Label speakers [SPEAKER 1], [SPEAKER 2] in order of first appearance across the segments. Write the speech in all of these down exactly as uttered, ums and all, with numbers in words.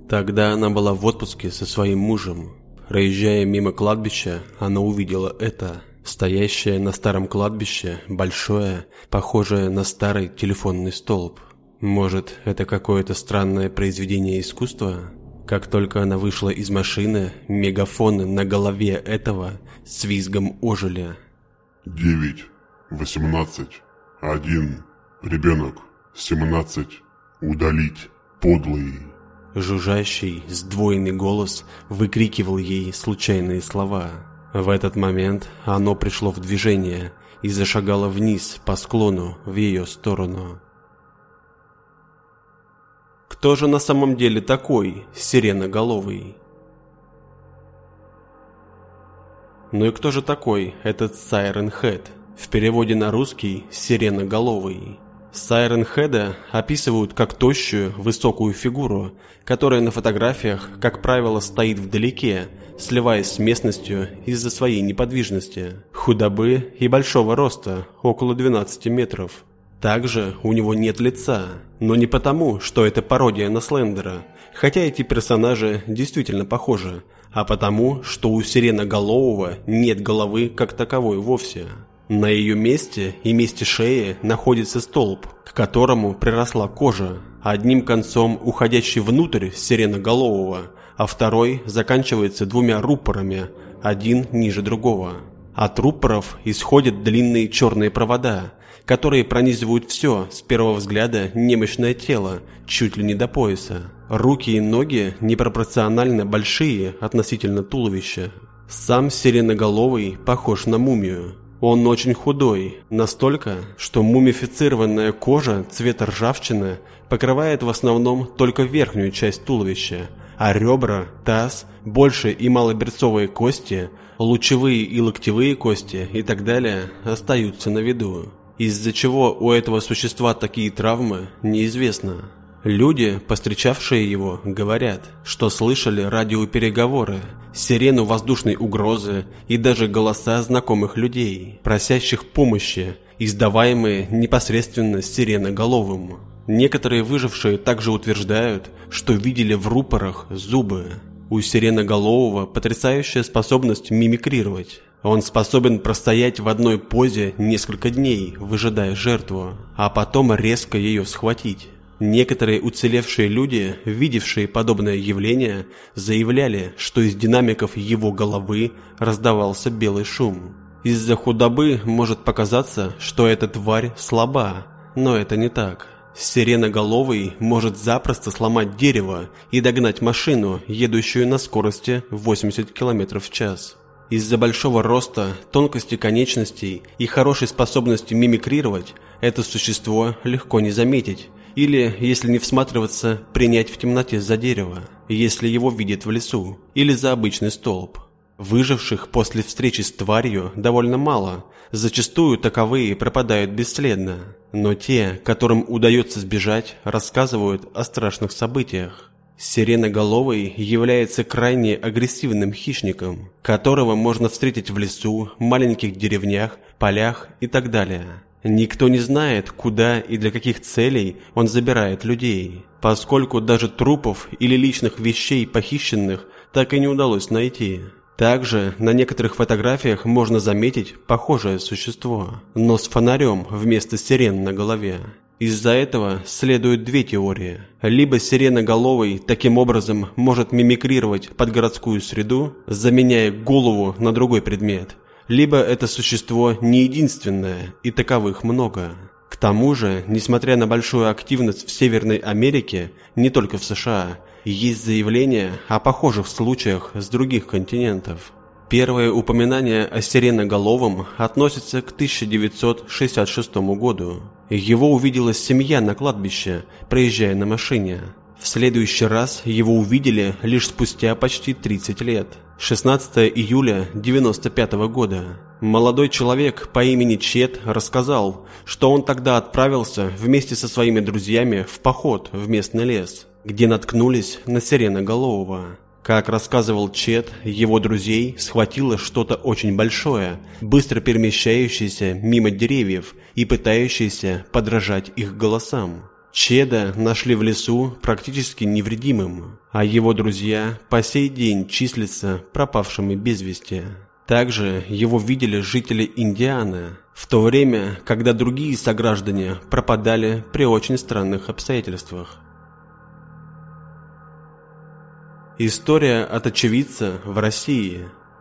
[SPEAKER 1] Тогда она была в отпуске со своим мужем. Проезжая мимо кладбища, она увидела это. Стоящее на старом кладбище, большое, похожее на старый телефонный столб. Может, это какое-то странное произведение искусства? Как только она вышла из машины, мегафоны на голове этого с визгом ожили.
[SPEAKER 2] Девять, восемнадцать, один, ребенок, семнадцать, удалить, подлый.
[SPEAKER 1] Жужжащий, сдвоенный голос выкрикивал ей случайные слова. В этот момент оно пришло в движение и зашагало вниз по склону в ее сторону. Кто же на самом деле такой сиреноголовый? Ну и кто же такой этот Siren Head? В переводе на русский «сиреноголовый». Siren Head'а описывают как тощую, высокую фигуру, которая на фотографиях, как правило, стоит вдалеке, сливаясь с местностью из-за своей неподвижности, худобы и большого роста, около двенадцати метров. Также у него нет лица, но не потому, что это пародия на Слендера, хотя эти персонажи действительно похожи, а потому, что у сиреноголового нет головы как таковой вовсе. На ее месте и месте шеи находится столб, к которому приросла кожа, одним концом уходящий внутрь сиреноголового, а второй заканчивается двумя рупорами, один ниже другого. От рупоров исходят длинные черные провода, которые пронизывают все, с первого взгляда, немощное тело, чуть ли не до пояса. Руки и ноги непропорционально большие относительно туловища. Сам сиреноголовый похож на мумию. Он очень худой, настолько, что мумифицированная кожа цвета ржавчины покрывает в основном только верхнюю часть туловища, а ребра, таз, большие и малоберцовые кости, лучевые и локтевые кости и так далее остаются на виду. Из-за чего у этого существа такие травмы, неизвестно. Люди, повстречавшие его, говорят, что слышали радиопереговоры, сирену воздушной угрозы и даже голоса знакомых людей, просящих помощи, издаваемые непосредственно сиреноголовым. Некоторые выжившие также утверждают, что видели в рупорах зубы. У сиреноголового потрясающая способность мимикрировать. Он способен простоять в одной позе несколько дней, выжидая жертву, а потом резко ее схватить. Некоторые уцелевшие люди, видевшие подобное явление, заявляли, что из динамиков его головы раздавался белый шум. Из-за худобы может показаться, что эта тварь слаба, но это не так. Сиреноголовый может запросто сломать дерево и догнать машину, едущую на скорости восемьдесят километров в час. Из-за большого роста, тонкости конечностей и хорошей способности мимикрировать, это существо легко не заметить, или, если не всматриваться, принять в темноте за дерево, если его видят в лесу, или за обычный столб. Выживших после встречи с тварью довольно мало, зачастую таковые пропадают бесследно, но те, которым удается сбежать, рассказывают о страшных событиях. Сиреноголовый является крайне агрессивным хищником, которого можно встретить в лесу, маленьких деревнях, полях и так далее. Никто не знает, куда и для каких целей он забирает людей, поскольку даже трупов или личных вещей похищенных так и не удалось найти. Также на некоторых фотографиях можно заметить похожее существо, но с фонарем вместо сирен на голове. Из-за этого следуют две теории. Либо сиреноголовый таким образом может мимикрировать под городскую среду, заменяя голову на другой предмет, либо это существо не единственное, и таковых много. К тому же, несмотря на большую активность в Северной Америке, не только в США, есть заявления о похожих случаях с других континентов. Первое упоминание о сиреноголовом относится к тысяча девятьсот шестьдесят шестому году. Его увидела семья на кладбище, проезжая на машине. В следующий раз его увидели лишь спустя почти тридцать лет. шестнадцатого июля девяносто пятого года. Молодой человек по имени Чет рассказал, что он тогда отправился вместе со своими друзьями в поход в местный лес, где наткнулись на сиреноголового. Как рассказывал Чет, его друзей схватило что-то очень большое, быстро перемещающееся мимо деревьев и пытающееся подражать их голосам. Чеда нашли в лесу практически невредимым, а его друзья по сей день числятся пропавшими без вести. Также его видели жители Индианы, в то время, когда другие сограждане пропадали при очень странных обстоятельствах. История от очевидца в России.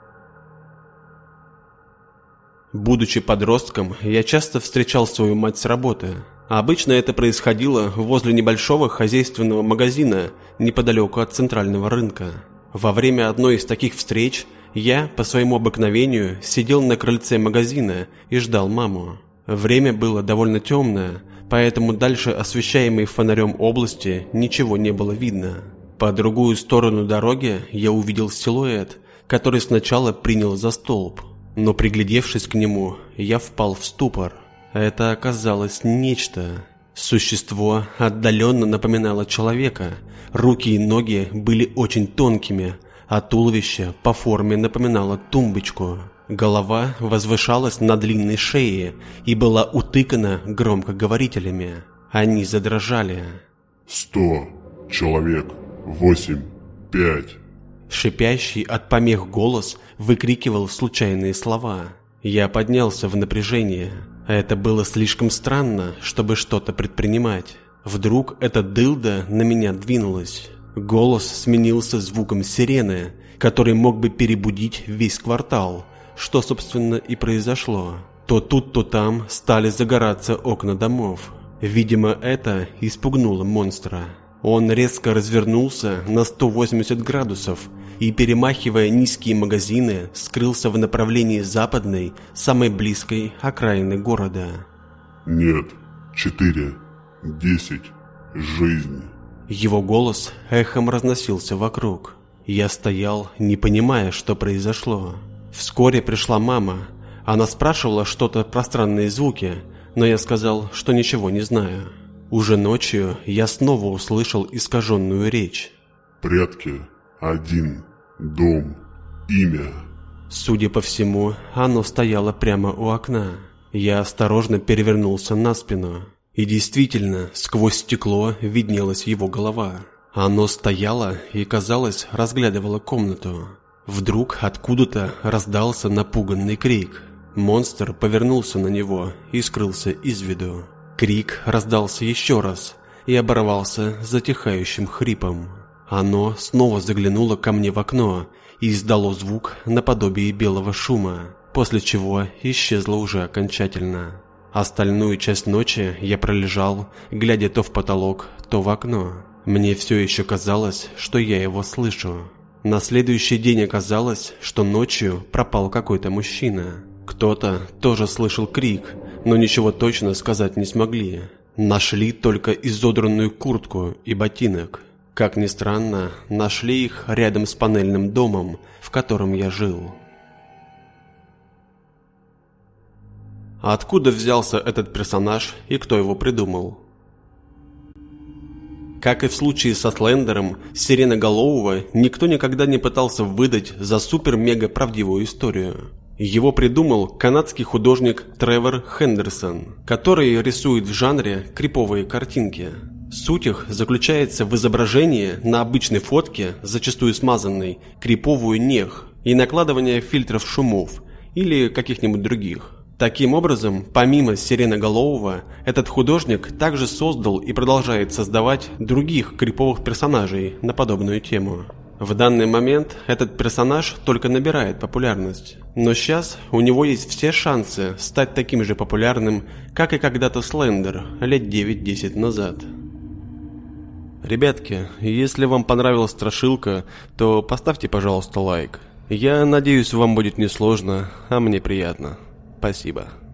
[SPEAKER 1] Будучи подростком, я часто встречал свою мать с работы. Обычно это происходило возле небольшого хозяйственного магазина неподалеку от центрального рынка. Во время одной из таких встреч я, по своему обыкновению, сидел на крыльце магазина и ждал маму. Время было довольно темное, поэтому дальше освещаемой фонарем области ничего не было видно. По другую сторону дороги я увидел силуэт, который сначала принял за столб, но приглядевшись к нему, я впал в ступор. Это оказалось нечто. Существо отдаленно напоминало человека, руки и ноги были очень тонкими, а туловище по форме напоминало тумбочку. Голова возвышалась на длинной шее и была утыкана громкоговорителями. Они задрожали.
[SPEAKER 2] «Сто. Человек. Восемь. Пять».
[SPEAKER 1] Шипящий от помех голос выкрикивал случайные слова. Я поднялся в напряжение. Это было слишком странно, чтобы что-то предпринимать. Вдруг эта дылда на меня двинулась. Голос сменился звуком сирены, который мог бы перебудить весь квартал, что, собственно, и произошло. То тут, то там стали загораться окна домов. Видимо, это испугнуло монстра. Он резко развернулся на сто восемьдесят градусов и, перемахивая низкие магазины, скрылся в направлении западной, самой близкой окраины города.
[SPEAKER 2] «Нет. Четыре. Десять. Жизнь».
[SPEAKER 1] Его голос эхом разносился вокруг. Я стоял, не понимая, что произошло. Вскоре пришла мама. Она спрашивала что-то про странные звуки, но я сказал, что ничего не знаю. Уже ночью я снова услышал искаженную речь.
[SPEAKER 2] «Прятки. Один. Дом. Имя».
[SPEAKER 1] Судя по всему, оно стояло прямо у окна. Я осторожно перевернулся на спину. И действительно, сквозь стекло виднелась его голова. Оно стояло и, казалось, разглядывало комнату. Вдруг откуда-то раздался напуганный крик. Монстр повернулся на него и скрылся из виду. Крик раздался еще раз и оборвался затихающим хрипом. Оно снова заглянуло ко мне в окно и издало звук наподобие белого шума, после чего исчезло уже окончательно. Остальную часть ночи я пролежал, глядя то в потолок, то в окно. Мне все еще казалось, что я его слышу. На следующий день оказалось, что ночью пропал какой-то мужчина. Кто-то тоже слышал крик, но ничего точно сказать не смогли. Нашли только изодранную куртку и ботинок. Как ни странно, нашли их рядом с панельным домом, в котором я жил. А откуда взялся этот персонаж и кто его придумал? Как и в случае со Слендером, Сиреноголового никто никогда не пытался выдать за супер-мега правдивую историю. Его придумал канадский художник Тревор Хендерсон, который рисует в жанре криповые картинки. Суть их заключается в изображении на обычной фотке, зачастую смазанной, криповую нех и накладывание фильтров шумов или каких-нибудь других. Таким образом, помимо Сиреноголового, этот художник также создал и продолжает создавать других криповых персонажей на подобную тему. В данный момент этот персонаж только набирает популярность, но сейчас у него есть все шансы стать таким же популярным, как и когда-то Слендер лет девять-десять назад. Ребятки, если вам понравилась страшилка, то поставьте, пожалуйста, лайк. Я надеюсь, вам будет несложно, а мне приятно. Спасибо.